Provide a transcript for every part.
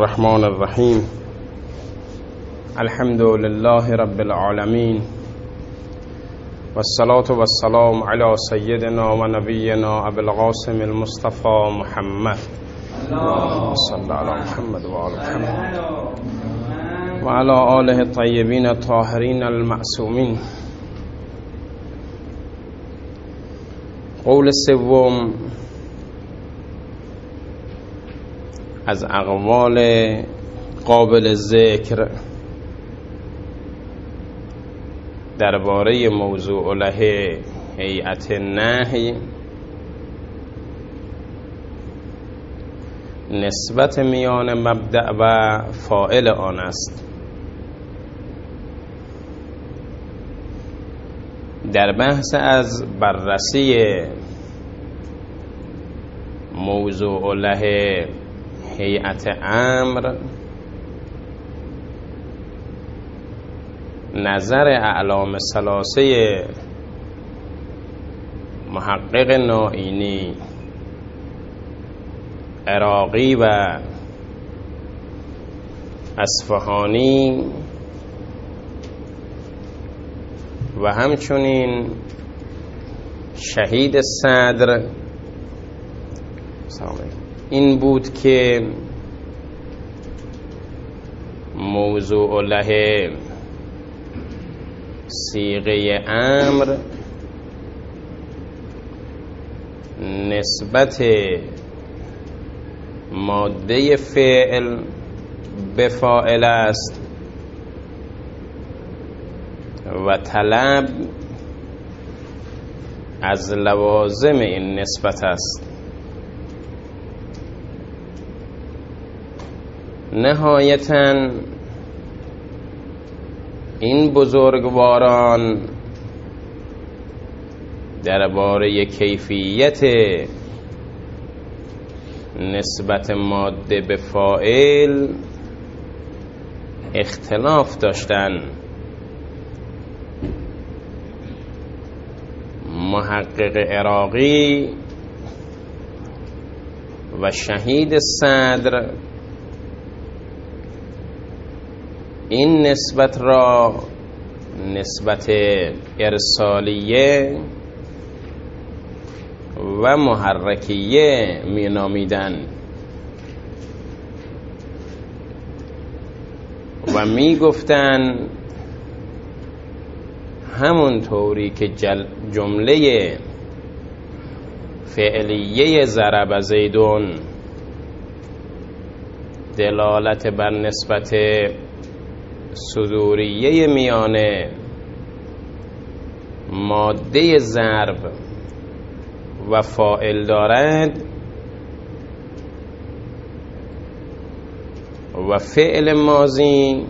الرحمن الرحیم. الحمد لله رب العالمین والصلاة والسلام علی سیدنا و نبینا ابی القاسم المصطفى محمد صلی علی محمد و آل محمد و علی آله الطیبین الطاهرین المعصومین. قول سوم از اقوال قابل ذکر درباره موضوع له هیئت نهی نسبت میان مبدأ و فاعل آن است. در بحث از بررسی موضوع له هیئت امر نظر اعلام ثلاثه محقق نائینی، عراقی و اصفهانی و همچنین شهید صدر این بود که موضوع له صیغه امر نسبت ماده فعل به فاعل است و طلب از لوازم این نسبت است. نهایتاً این بزرگواران درباره کیفیت نسبت ماده به فاعل اختلاف داشتند. محقق عراقی و شهید صدر این نسبت را نسبت ارسالیه و محرکیه می نامیدند و می گفتند همون طوری که جمله فعلیه ضرب زیدون دلالت بر نسبت صدوریه میان ماده ضرب و فاعل دارد و فعل ماضی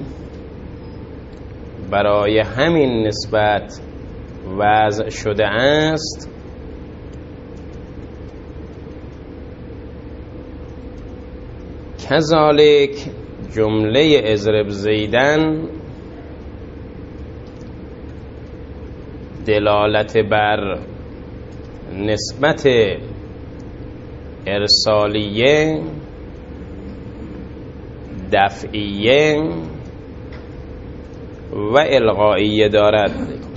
برای همین نسبت وضع شده است، کذالک جمله اضرب زیدن دلالت بر نسبت ارسالیه، دفعیه و الغائیه دارد.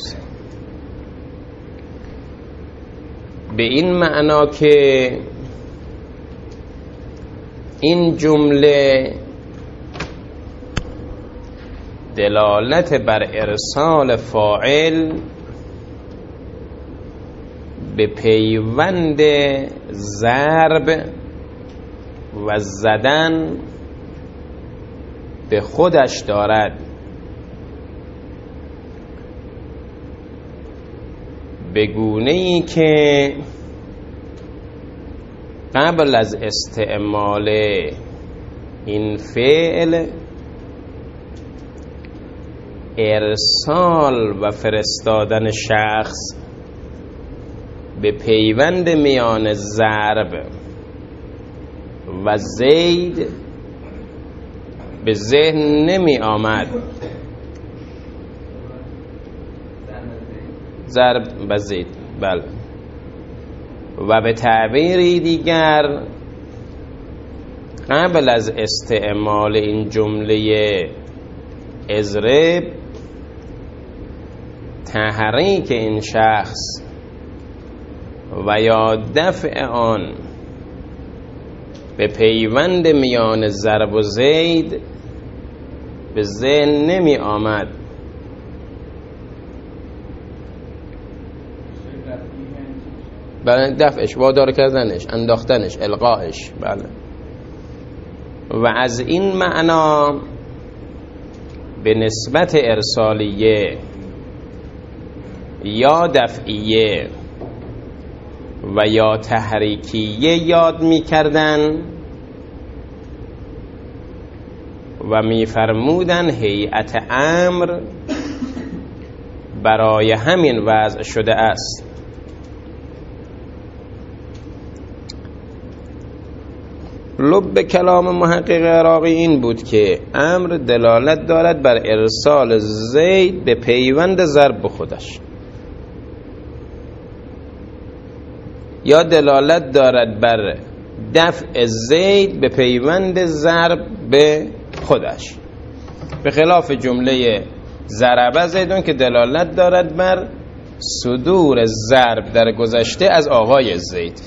به این معنا که این جمله دلالت بر ارسال فاعل به پیوند ضرب و زدن به خودش دارد، به گونه‌ای که قبل از استعمال این فعل ارسال و فرستادن شخص به پیوند میان ضرب و زید به ذهن نمی آمد. ضرب و زید، بله. و به تعبیری دیگر قبل از استعمال این جمله اضرب، تحریک این شخص و یا دفع آن به پیوند میان ضرب و زید به ذهن نمی آمد. بله، دفعش، وادار کردنش، انداختنش، القاهش. بله. و از این معنا به نسبت ارسالیه یا دفعیه و یا تحریکیه یاد می کردن و می فرمودن هیئت امر برای همین وضع شده است. لب کلام محقق عراقی این بود که امر دلالت دارد بر ارسال زید به پیوند ضرب به خودش، یا دلالت دارد بر دفع زید به پیوند ضرب به خودش، به خلاف جمله ضرب زیدون که دلالت دارد بر صدور ضرب در گذشته از آقای زید.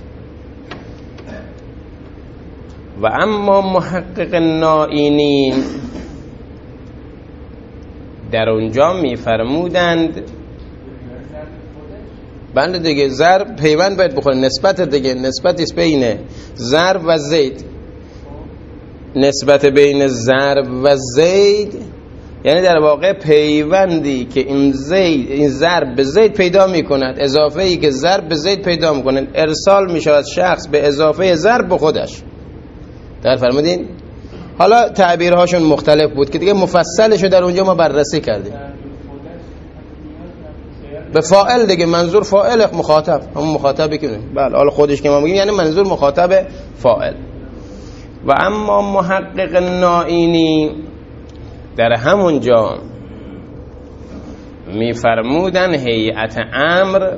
و اما محقق نائینی در اونجا میفرمودند بند دیگه ضرب پیوند باید بخوره، نسبت دیگه، نسبتیست بین ضرب و زید. نسبت بین ضرب و زید یعنی در واقع پیوندی که این ضرب به زید پیدا میکند، اضافه ای که ضرب به زید پیدا میکند، ارسال میشود شخص به اضافه ضرب به خودش. در فرمودین؟ حالا تعبیرهاشون مختلف بود که دیگه مفصلشو در اونجا ما بررسی کردیم. به فاعل دیگه، منظور فاعل مخاطب، همون مخاطبی که بله حالا خودش که ما میگیم یعنی منظور مخاطب فاعل. و اما محقق نائینی در همون جا میفرمودن هیئت امر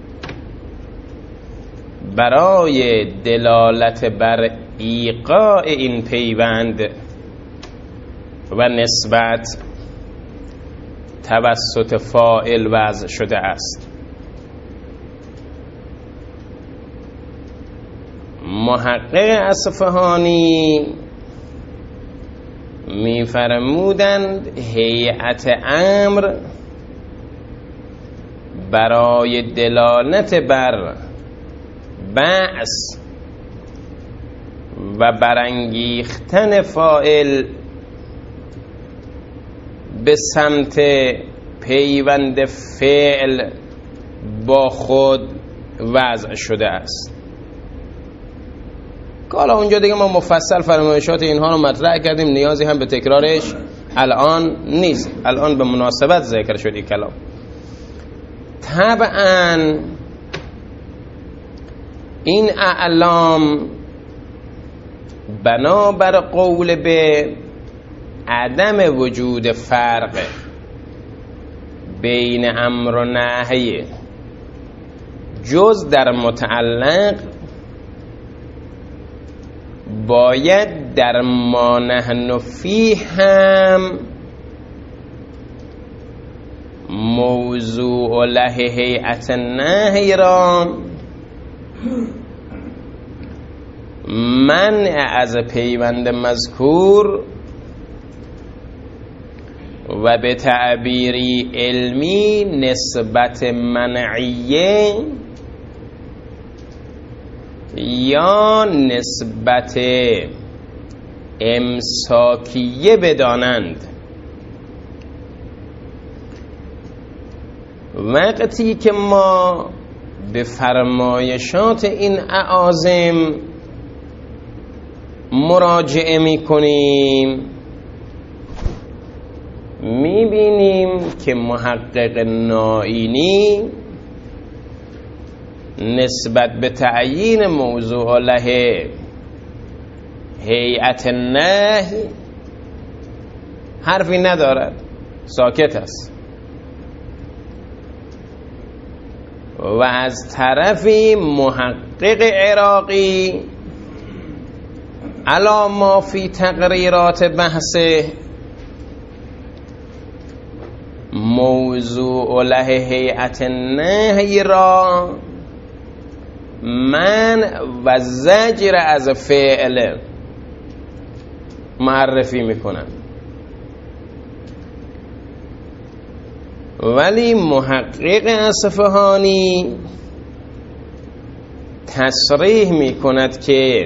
برای دلالت بر ایقاع این پیوند و نسبت توسط فاعل وضع شده است. محقق اصفهانی می‌فرمودند هیئت امر برای دلالت بر بعث و برانگیختن فاعل به سمت پیوند فعل با خود وضع شده است. که حالا اونجا دیگه ما مفصل فرمایشات اینها رو مطرح کردیم، نیازی هم به تکرارش الان نیست، الان به مناسبت ذکر شد این کلام. طبعا این اعلام بنابر قول به عدم وجود فرق بین امر و نهی جز در متعلق باید در ما نحن فیه هم موضوع له هیئت نهی را منع از پیوند مذکور و به تعبیری علمی نسبت منعیه یا نسبت امساکیه بدانند. وقتی که ما به فرمایشات این اعاظم مراجعه می کنیم می بینیم که محقق نائینی نسبت به تعیین موضوع له هیئت نهی حرفی ندارد، ساکت است. و از طرفی محقق عراقی علا ما فی تقریرات بحث موضوع له هیئت نهی را من و زجر از فعل معرفی میکنم، ولی محقق اصفهانی تصریح میکند که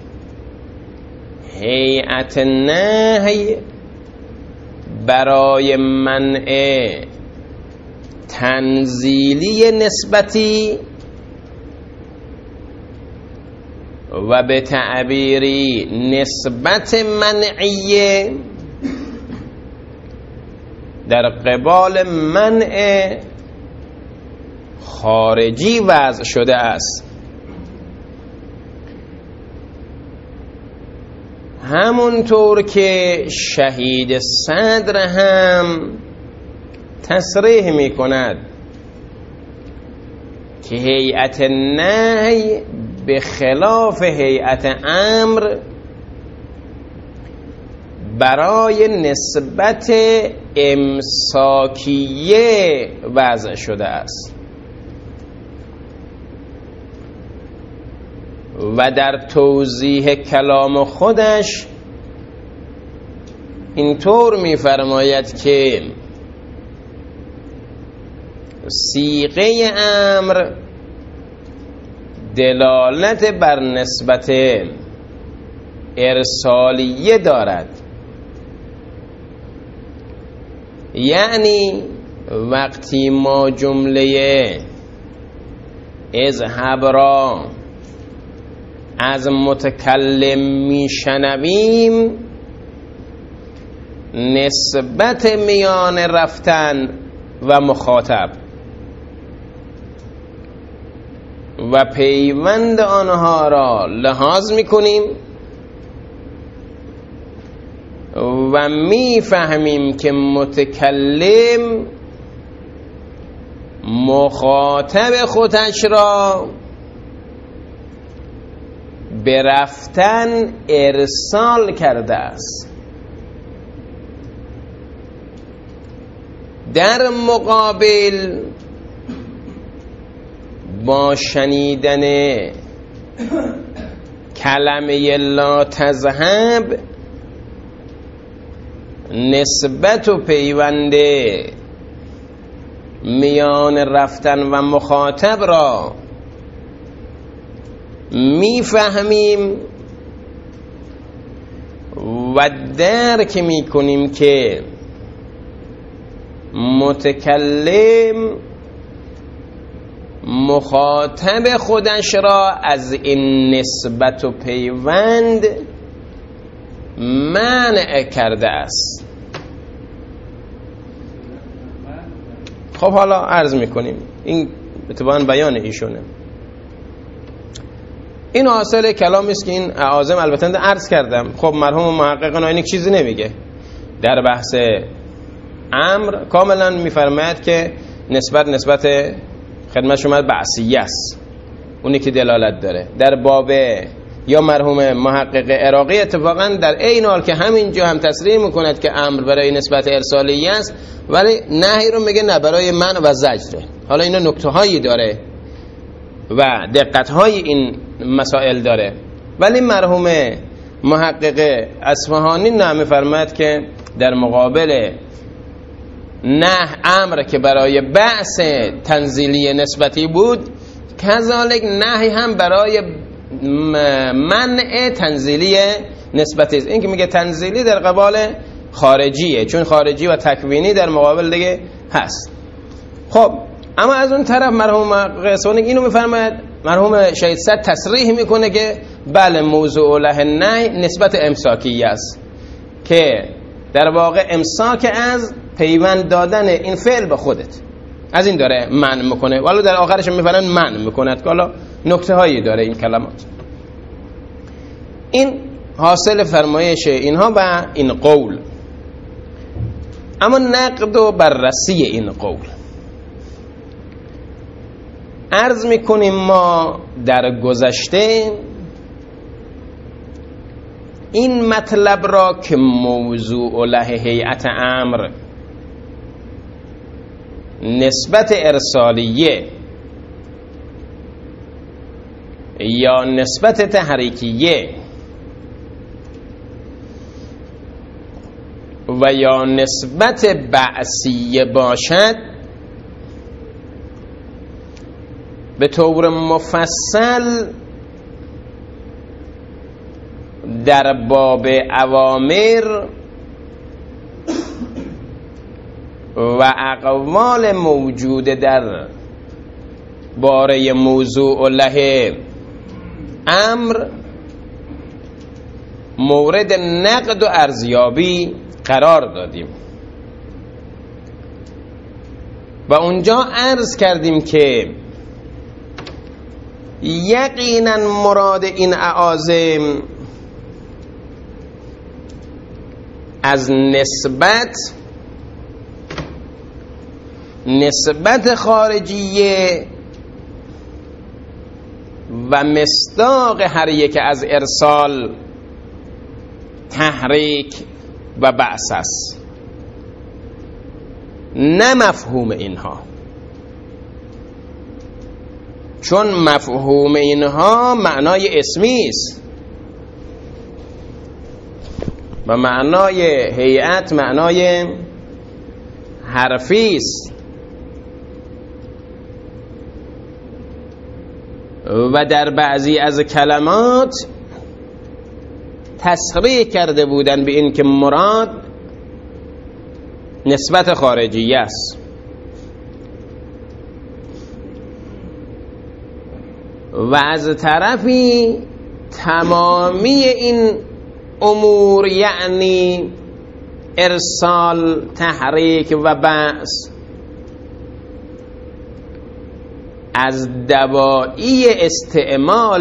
هیئت نهی برای منع تنزیلی نسبتی و به تعبیری نسبت منعیه در قبال منع خارجی وضع شده است. همونطور که شهید صدر هم تصریح می کند که هیئت نهی به خلاف هیئت امر برای نسبت امساکیه وضع شده است و در توضیح کلام خودش اینطور می‌فرماید که صیغه امر دلالت بر نسبت ارسالیه دارد، یعنی وقتی ما جمله اذهب را از متکلم میشنویم، نسبت میان رفتن و مخاطب و پیوند آنها را لحاظ میکنیم و میفهمیم که متکلم مخاطب خودش را به رفتن ارسال کرده است. در مقابل با شنیدن کلمه لا تذهب نسبت و پیوند میان رفتن و مخاطب را میفهمیم و درک میکنیم که متکلم مخاطب خودش را از این نسبت و پیوند منع کرده است. خب حالا عرض میکنیم، این اتفاقاً بیان ایشونه. این حاصل کلامی است که این اعاظم البته عرض کردم. خب مرحوم محقق ناینی چیزی نمیگه در بحث امر، کاملا میفرماید که نسبت خدمت شما بعثیه است، اونی که دلالت داره. در باب یا مرحوم محقق عراقی اتفاقا در عین حال که همینجا هم تصریح میکند که امر برای نسبت ارسالیه است، ولی نهی رو میگه نه، برای منع و زجره. حالا اینا نکته هایی داره و دقت های این مسائل داره، ولی مرحوم محقق اصفهانی نه، میفرماید که در مقابل نه امر که برای بعث تنزیلی نسبتی بود، کذالک نهی هم برای منع تنزیلی نسبتی است. این که میگه تنزیلی در قبال خارجیه، چون خارجی و تکوینی در مقابل دیگه هست. خب اما از اون طرف مرحوم قیسونی اینو میفرماید، مرحوم شهید صدر تصریح میکنه که بله موضوع له نهی نسبت امساکیه است، که در واقع امساک از پیوند دادن این فعل به خودت، از این داره منع میکنه، ولی در آخرش میفرن منع میکند که حالا نکته هایی داره این کلمات. این حاصل فرمایش اینها و این قول. اما نقد و بررسی این قول عرض میکنیم. ما در گذشته این مطلب را که موضوع له هیئت امر نسبت ارسالیه یا نسبت تحریکیه و یا نسبت بعثیه باشد، به طور مفصل در باب اوامر و اقوال موجود در باره موضوع له امر مورد نقد و ارزیابی قرار دادیم و اونجا عرض کردیم که یقینا مراد این اعاظم از نسبت خارجیه و مصداق هر یک از ارسال، تحریک و بعث است، نه مفهوم اینها، چون مفهوم اینها معنای اسمی است و معنای هیئت معنای حرفی است و در بعضی از کلمات تصریح کرده بودن به این که مراد نسبت خارجی است و از طرفی تمامی این امور یعنی ارسال، تحریک و بعث از دواعی استعمال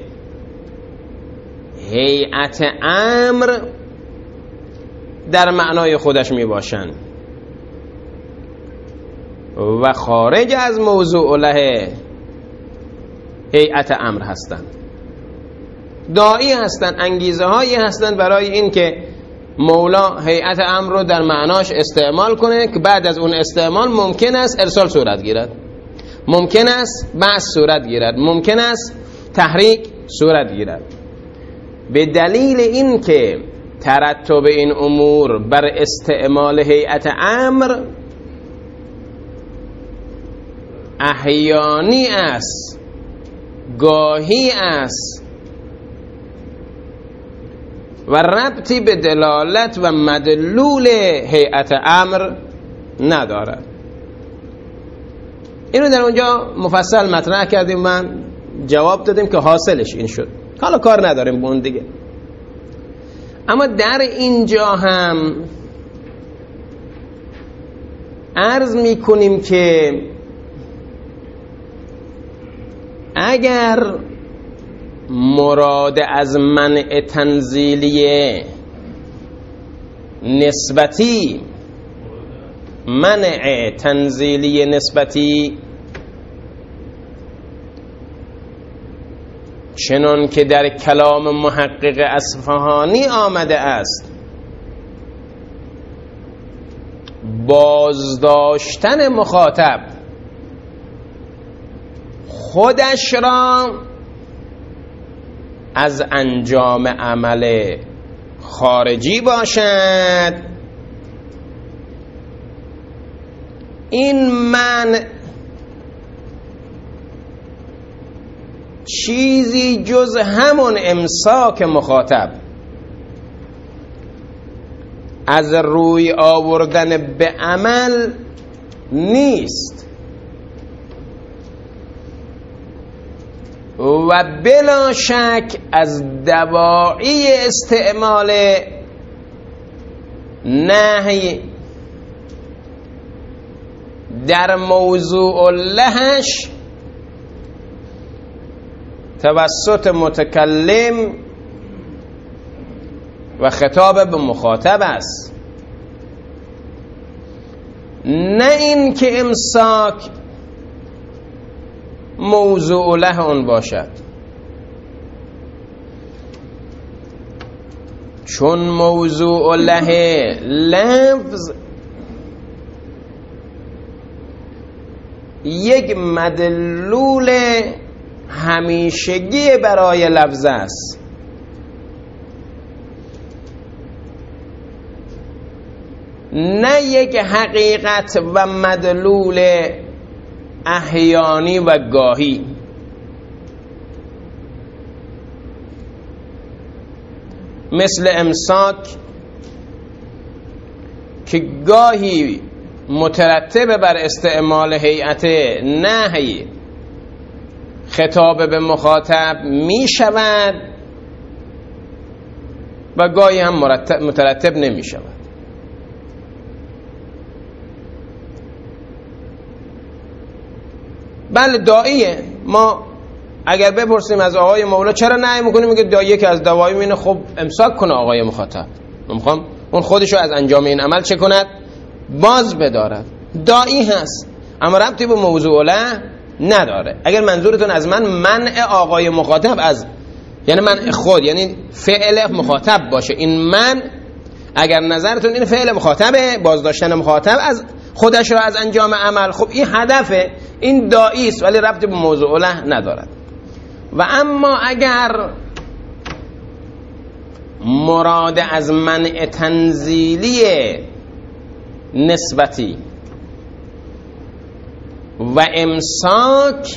هیئت امر در معنای خودش می باشند و خارج از موضوع له هیئت امر هستند، داعی هستند، انگیزه هایی هستند برای این که مولا هیئت امر رو در معناش استعمال کنه که بعد از اون استعمال ممکن است ارسال صورت گیرد، ممکن است بعث صورت گیرد، ممکن است تحریک صورت گیرد. به دلیل این که ترتب این امور بر استعمال هیئت امر احیانی است، گاهی است و ربطی به دلالت و مدلول هیئت امر ندارد. اینو در اونجا مفصل مطرح کردیم، من جواب دادیم که حاصلش این شد، حالا کار نداریم به اون دیگه. اما در اینجا هم عرض میکنیم که اگر مراد از منع تنزیلی نسبتی، منع تنزیلی نسبتی چنان که در کلام محقق اصفهانی آمده است بازداشتن مخاطب خودش را از انجام عمل خارجی باشد، این منع چیزی جز همون امساک مخاطب از روی آوردن به عمل نیست و بلا شک از دواعی استعمال نهی در موضوع لهش توسط متکلم و خطاب به مخاطب است، نه این که امساک موضوع له اون باشد. چون موضوع له لفظ یک مدلول همیشگی برای لفظ است، نه یک حقیقت و مدلول احیانی و گاهی. مثل امساک که گاهی مترتب بر استعمال هیئت نهی خطاب به مخاطب می شود و گاهی هم مترتب نمی شود. بله داعیه. ما اگر بپرسیم از آقای مولا چرا نهی میکنیم، میگه داعیه که از دوایم اینه خب امساک کنه آقای مخاطب، میخوام اون خودشو از انجام این عمل چه کند؟ باز بدارد. داعی هست اما ربطی به موضوع له نداره. اگر منظورتون از من منع آقای مخاطب از، یعنی منع خود، یعنی فعل مخاطب باشه، این من اگر نظرتون این فعل مخاطبه، بازداشتن مخاطب از خودش را از انجام عمل، خب این هدفه، این داعی است ولی ربطی به موضوع له ندارد. و اما اگر مراد از منع تنزیلی نسبتی و امساک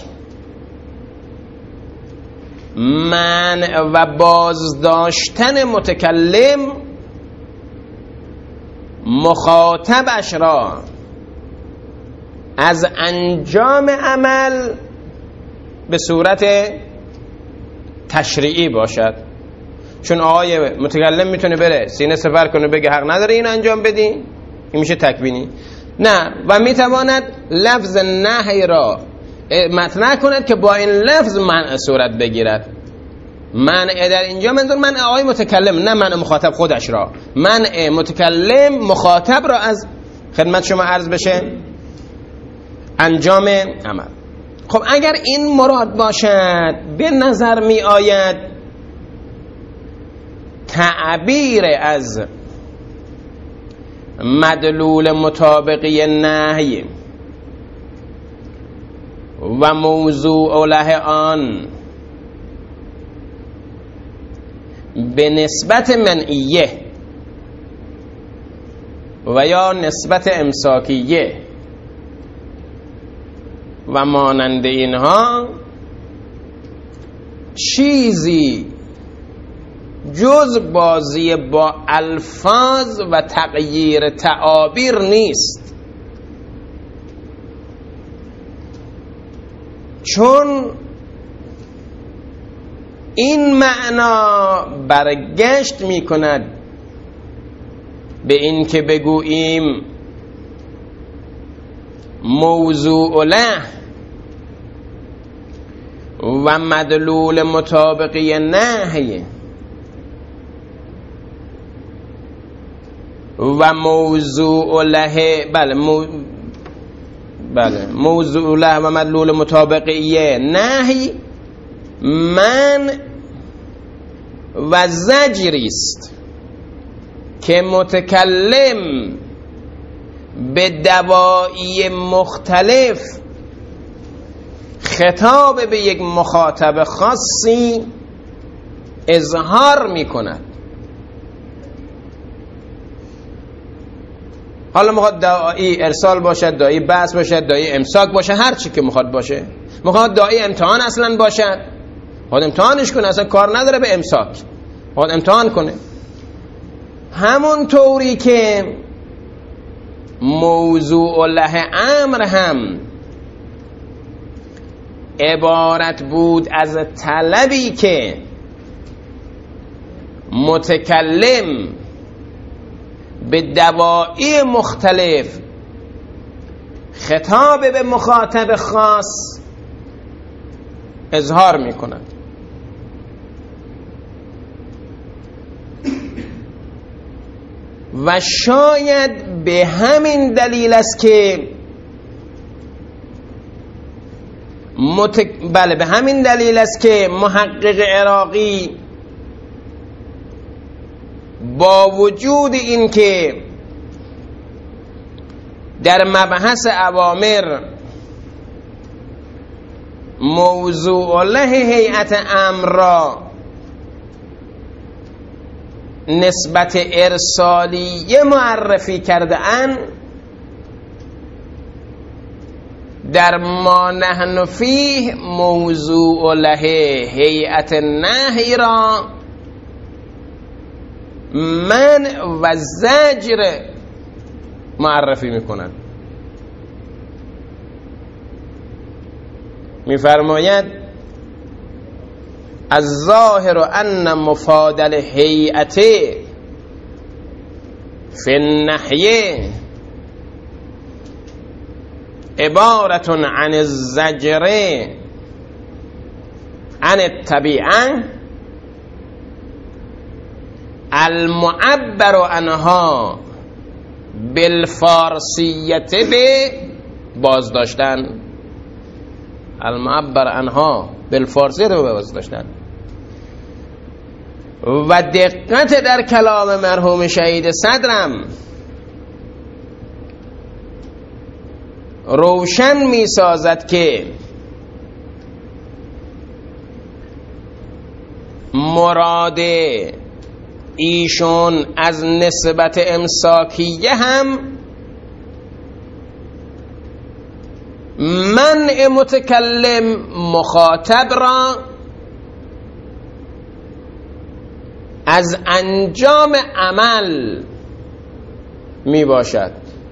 منع و بازداشتن متکلم مخاطبش را از انجام عمل به صورت تشریعی باشد. چون آقای متکلم میتونه بره سینه سپر کنه بگه حق نداره این انجام بدی، این میشه تکوینی. نه، و میتواند لفظ نهی را مطرح کند که با این لفظ منع صورت بگیرد. منع در اینجا منظور منع آقای متکلم، نه منع مخاطب خودش را. منع متکلم مخاطب را از خدمت شما عرض بشه انجام عمل. خب اگر این مراد باشد، به نظر می آید تعبیر از مدلول مطابقی نهی و موضوع له آن به نسبت منعیه و یا نسبت امساکیه و مانند اینها چیزی جز بازی با الفاظ و تغییر تعابیر نیست. چون این معنا برگشت می کند به این که بگوییم موضوع له و مدلول مطابقی نهی و موضوع له، بله موضوع له و مدلول مطابقی نهی من و زجری است که متکلم به دواعی مختلف خطاب به یک مخاطب خاصی اظهار می کند. حالا میخواد داعی ارسال باشد، داعی بحث باشد، داعی امساک باشه، هر چی که میخواد باشه. میخواد داعی امتحان اصلا باشد، میخواد امتحانش کنه، اصلا کار نداره به امساک، میخواد امتحان کنه. همون طوری که موضوع له امر هم عبارت بود از طلبی که متکلم به دواعی مختلف خطاب به مخاطب خاص اظهار می کند. و شاید به همین دلیل است که به همین دلیل است که محقق عراقی با وجود این که در مبحث اوامر موضوع له هیئت امر را نسبت ارسالیه معرفی کرده اند، در ما نحن فیه موضوع له هیئت نهی را منع و زجر معرفی میکنند. میفرماید الظاهر ان مفاد الهیئت فی النحی عبارت عن الزجر عن الطبیعه المعبر عنها بالفارسیت به بازداشتن، المعبر عنها بالفارسیت به بازداشتن. و دقت در کلام مرحوم شهید صدرم روشن می سازد که مراد ایشون از نسبت امساکیه هم منع متکلم مخاطب را از انجام عمل می باشد.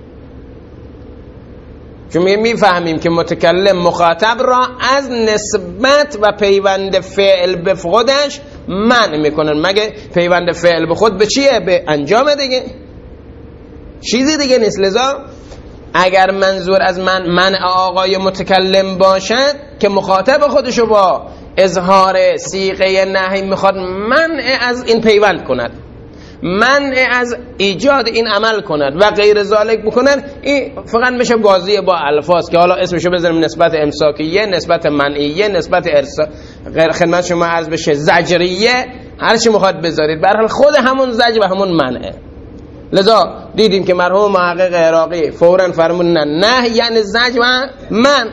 چون میفهمیم که متکلم مخاطب را از نسبت و پیوند فعل به خودش منع میکنن. مگه پیوند فعل به خود به چیه؟ به انجام دیگه، چیزی دیگه نیست. لذا اگر منظور از منع آقای متکلم باشد که مخاطب خودشو با اظهار صیغه نهی میخواد منع از این پیوند کند، منع از ایجاد این عمل کند و غیر ذالک بکنن، این فقط میشه بازی با الفاظ که حالا اسمشو بذاریم نسبت امساکیه، نسبت منعیه، نسبت غیر خدمت شما عرض بشه زجریه، هر چی میخواد بذارید، به هر حال خود همون زجر و همون منعه. لذا دیدیم که مرحوم محقق عراقی فوراً فرمودن نه یعنی زجر و من،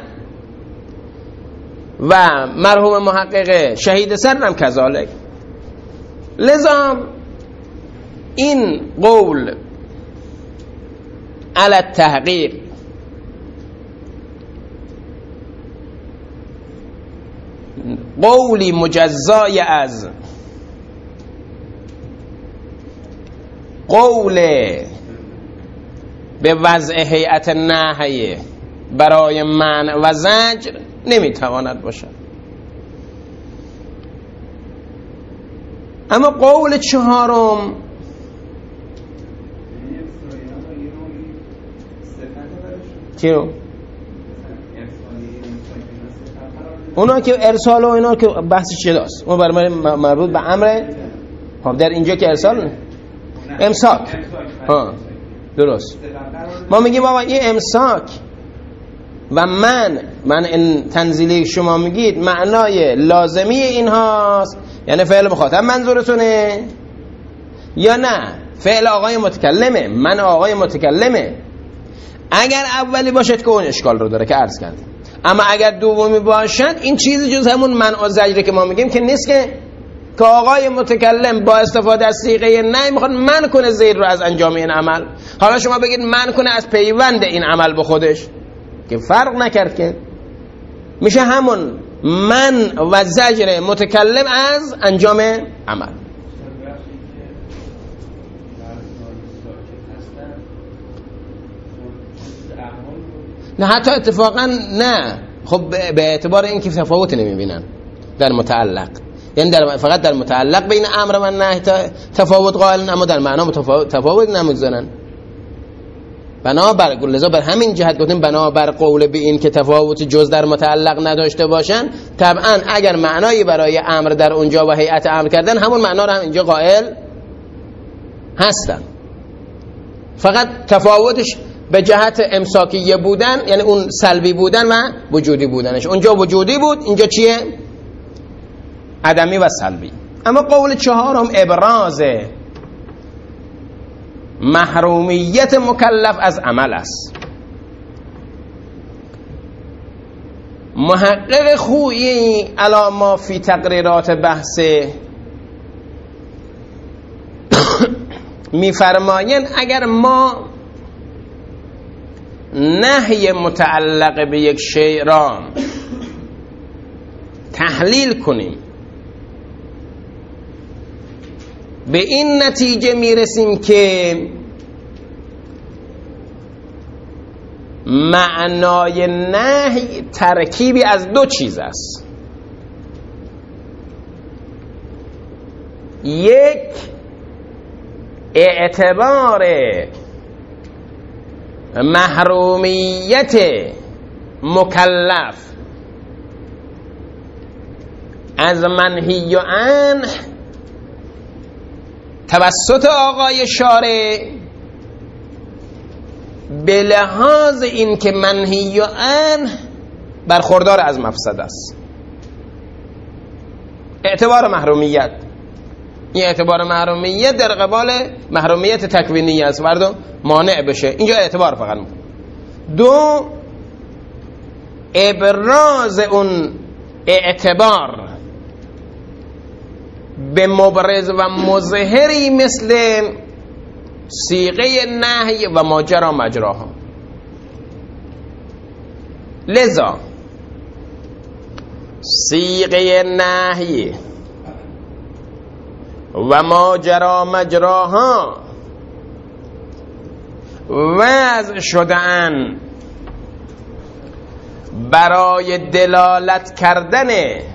و مرحوم محقق شهید صدرم کذالک. لذا این قول علی التحقیق قولی مجزای از قول به وضع هیئت نهی برای منع و زجر نمیتواند باشد. اما قول چهارم چیو؟ اونا که ارسال و اینا که بحث شداست، اون برای مربوط به امر. خب در اینجا که ارسال امساک، درست. ما میگیم بابا این امساک و من این تنزیلی شما میگید معنای لازمی اینهاست، یعنی فعل مخاطب منظورتونه یا نه فعل آقای متکلمه، من آقای متکلمه. اگر اولی باشد که اون اشکال رو داره که عرض کردیم، اما اگر دومی باشد این چیزی جز همون منع و زجر که ما میگیم که نیست، که آقای متکلم با استفاده از صیغه نهی میخواد منع کنه زید رو از انجام این عمل. حالا شما بگید منع کنه از پیوند این عمل به خودش، که فرق نکرد، که میشه همون من و زجر متکلم از انجام عمل. نه حتی اتفاقا نه، خب به اعتبار اینکه تفاوت نمیبینن در متعلق، یعنی فقط در متعلق بین امر و نهی تفاوت قائلن، اما در معنا تفاوت نمیگذارن. بنابر لذا بر همین جهت گفتیم بنابر قول به این که تفاوت جز در متعلق نداشته باشن، طبعا اگر معنایی برای امر در اونجا و هیئت امر کردن همون معنا رو هم اینجا قائل هستن، فقط تفاوتش به جهت امساکیه بودن، یعنی اون سلبی بودن و وجودی بودنش. اونجا وجودی بود، اینجا چیه؟ عدمی و سلبی. اما قول چهارم ابراز محرومیت مکلف از عمل است. محقق خویی علی ما فی تقریرات بحث میفرمایند اگر ما نهی متعلق به یک شیء را تحلیل کنیم به این نتیجه میرسیم که معنای نهی ترکیبی از دو چیز است. یک، اعتبار محرومیت مکلف از منهی عنه توسط آقای شارع به لحاظ این که منهی عنه برخوردار از مفسد است. اعتبار محرومیت، این اعتبار محرومیت در قبال محرومیت تکوینی است، مردم مانع بشه، اینجا اعتبار فقط میکنه. دو، ابراز اون اعتبار به مبرز و مظهری مثل صیغه نهی و ماجرا مجراها. لذا صیغه نهی و ماجرا مجراها وضع شده‌اند برای دلالت کردن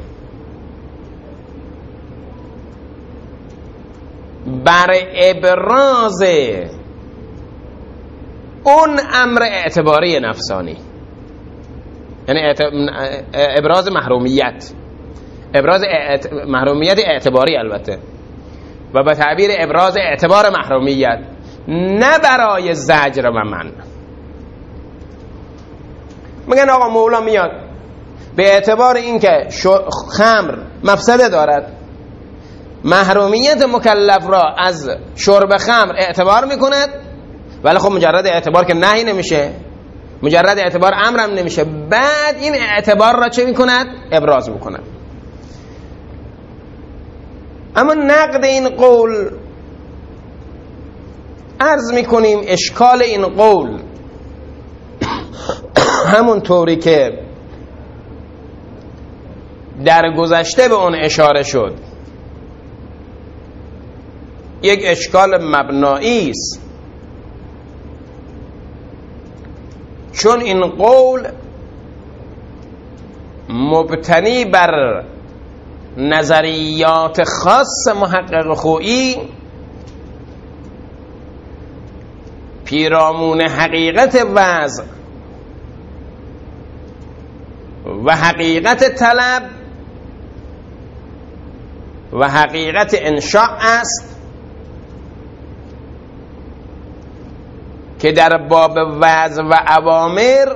بر ابراز اون امر اعتباری نفسانی، یعنی ابراز محرومیت، ابراز محرومیت اعتباری البته، و به تعبیر ابراز اعتبار محرومیت، نه برای زجر و من. میگن آقا مولا میاد به اعتبار اینکه خمر مفسده دارد محرومیت مکلف را از شرب خمر اعتبار میکند، ولی خب مجرد اعتبار که نهی نمیشه، مجرد اعتبار امرم نمیشه، بعد این اعتبار را چه میکند؟ ابراز میکند. اما نقد این قول، عرض میکنیم اشکال این قول همون طوری که در گذشته به اون اشاره شد، یک اشکال مبنایی است، چون این قول مبتنی بر نظریات خاص محقق خویی پیرامون حقیقت وضع و حقیقت طلب و حقیقت انشاء است که در باب وضع و اوامر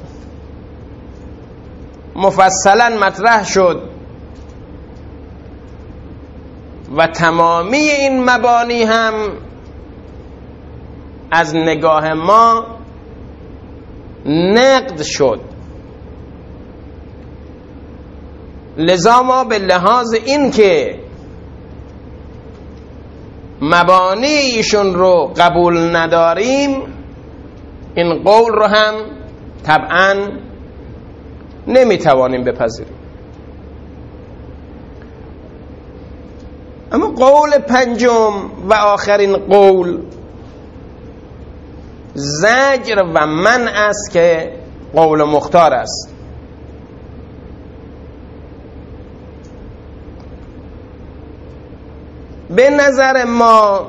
مفصلا مطرح شد و تمامی این مبانی هم از نگاه ما نقد شد. لذا ما به لحاظ این که مبانی ایشون رو قبول نداریم، این قول رو هم طبعا نمیتوانیم بپذیریم. اما قول پنجم و آخرین قول زجر و منع است که قول مختار است. به نظر ما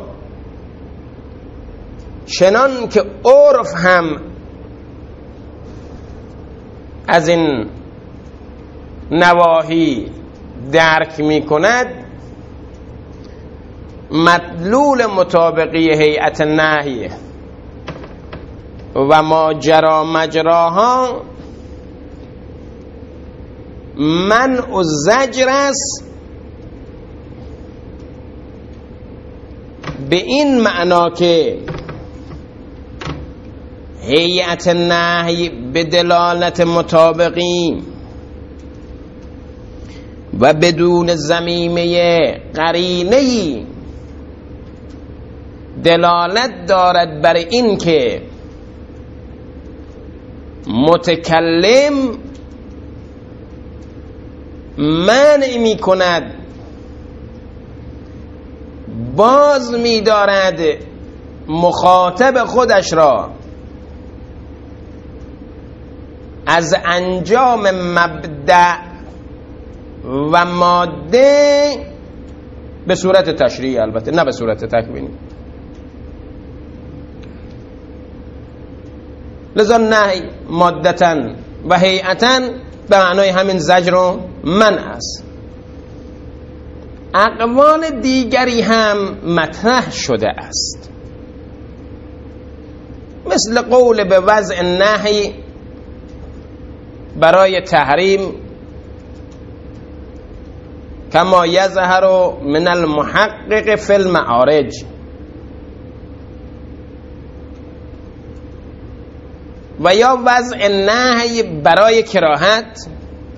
چنان که عرف هم از این نواحی درک می کند، مدلول مطابقی هیئت نهی و ماجرا مجراها منع و زجر است، به این معنا که هیئت نهی به دلالت مطابقی و بدون ضمیمه قرینه‌ای دلالت دارد بر این که متکلم منع می کند، باز می دارد مخاطب خودش را از انجام مبدأ و ماده به صورت تشریعی، البته نه به صورت تکوینی. لذا نهی مادتاً و هیئتاً به معنای همین زجر و منع است. اقوال دیگری هم مطرح شده است، مثل قول به وضع نهی برای تحریم کما یظهر من المحقق فی المعارج، و یا وضع نهی برای کراهت،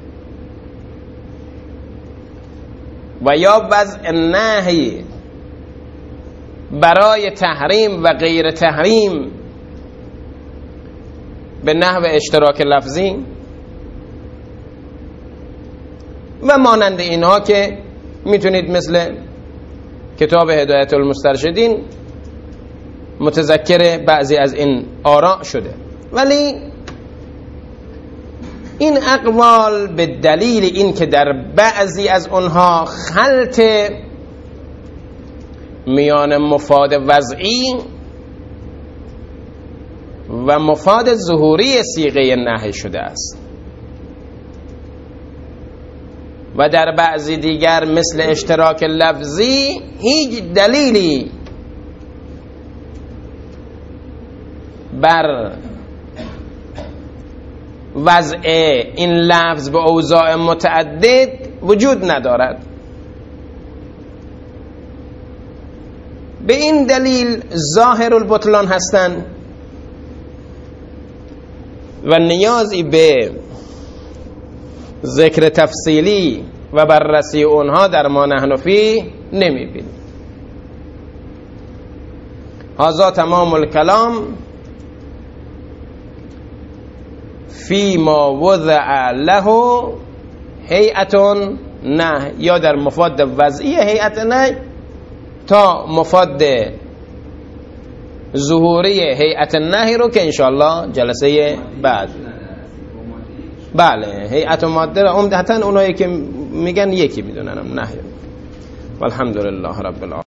و یا وضع نهی برای تحریم و غیر تحریم به نحو اشتراک لفظی و مانند اینها که میتونید مثل کتاب هدایت المسترشدین متذکر بعضی از این آراء شده. ولی این اقوال به دلیل این که در بعضی از اونها خلط میان مفاد وضعی و مفاد ظهوری صیغه نهی شده است و در بعضی دیگر مثل اشتراک لفظی هیچ دلیلی بر وضع این لفظ به اوضاع متعدد وجود ندارد. به این دلیل ظاهر البطلان هستند و نیازی به ذکر تفصیلی و بررسی اونها در ما نحن فیه نمی‌بینیم. هذا تمام الکلام فی ما وضع له هیئت نه، یا در مفاد وضعی هیئت نه تا مفاد ظهوری هیئت نهی رو که انشاءالله جلسه بعد. بله هیئت و ماده را عمدتاً اونایی که میگن یکی میدونن نهی. والحمدلله رب العالمین.